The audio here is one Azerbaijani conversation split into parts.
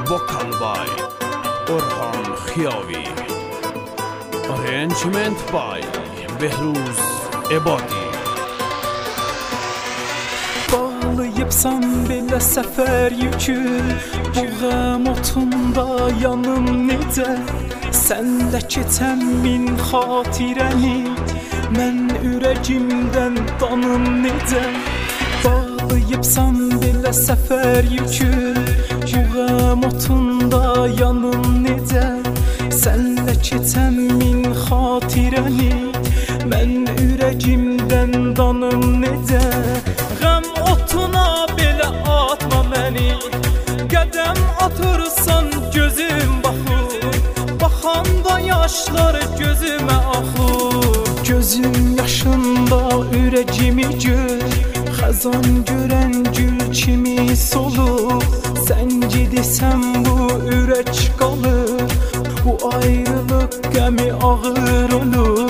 Vokal by Orhan Khiyavi. Arrangement by Behruz Ebadi. Bağlayıbsan belə səfər yükü, buğam otunda yanım necə? Sənlə keçən min xatirəni, mən ürəcimdən danım necə? Bağlayıbsan belə səfər yükü, buğam otunda yanım necə? Sənlə keçən min xatirəni, mən ürəcimdən danım necə? Qəm otuna belə atma məni, qədəm atırsan gözüm baxır, baxanda yaşlar gözümə axır. Gözüm yaşında ürəcimi gör, xəzan görən gül kimi solur. Sən gedirsən bu ürək qalır, bu ayrılıq qəmi ağır olur.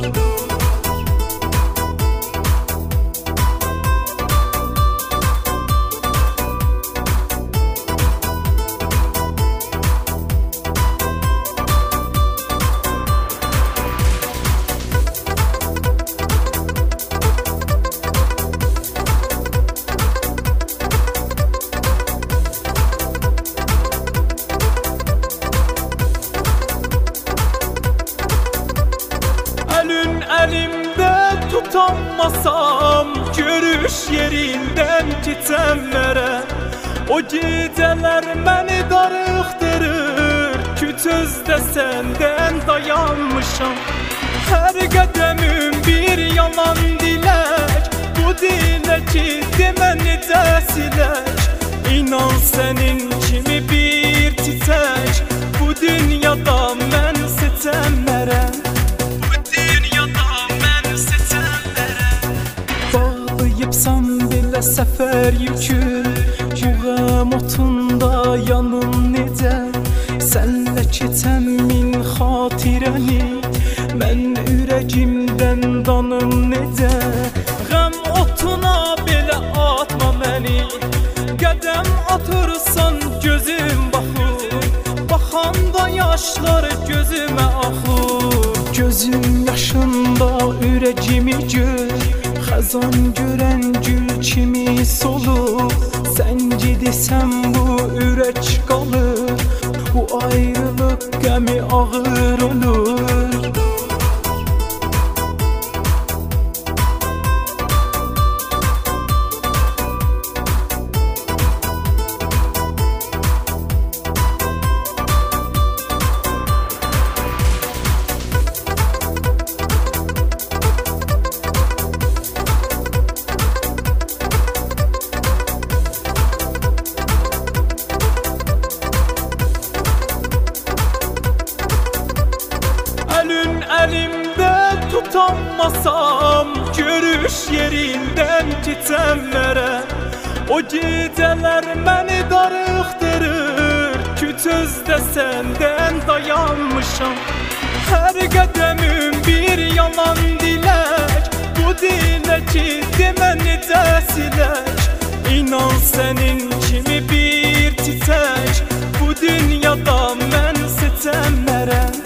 Əlimdə tutanmasam, görüş yerindən keçənlərə, o gecələr məni darıxdırır, kütüzdə səndən dayanmışam. Hər qədəmim bir yalan dilək, bu diləki demə necə silək? İnan sənin kimi bir çiçək, bu dünyada mən seçənlərəm. Bağlayıbsan belə səfər yükü, buğam otunda yanım necə? Sənlə keçən min xatirəni, mən ürəcimdən danım necə? Qəm otuna belə atma məni, qədəm atırsan gözüm baxır, baxanda yaşlar gözümə axır. Gözüm yaşında ürəcimi gör, xəzan görən gül kimi solur. Sən gedirsən bu ürək qalır, bu ayrılıq qəmi ağır olur. Əlimdə tutanmasam, görüş yerindən keçənlərə, o gecələr məni darıxdırır, kütüzdə səndən dayanmışam. Hər qədəmim bir yalan dilək, bu diləki demə necə silək? İnan sənin kimi bir çiçək, bu dünyada mən seçənlərəm.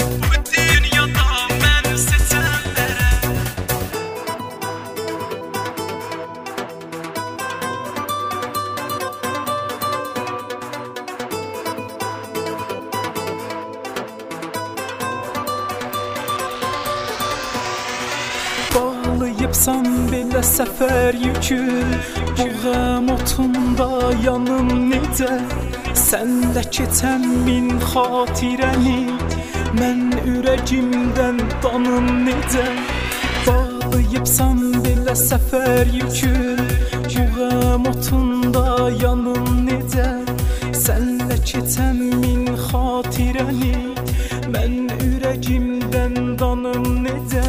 Bağlayıbsan belə səfər yükü, buğam otunda yanım necə? Sənlə keçən min xatirəni, mən ürəcimdən danım necə? Bağlayıbsan belə səfər yükü, buğam otunda yanım necə? Sənlə keçən min xatirəni, mən ürəcimdən danım necə?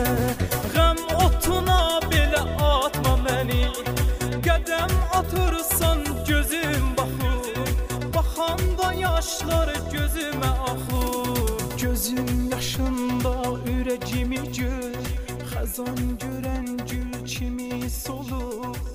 Qədəm atırsan gözüm baxır, baxanda yaşlar gözümə axır. Gözüm yaşında ürəcimi gör, xəzan görən gül kimi solur.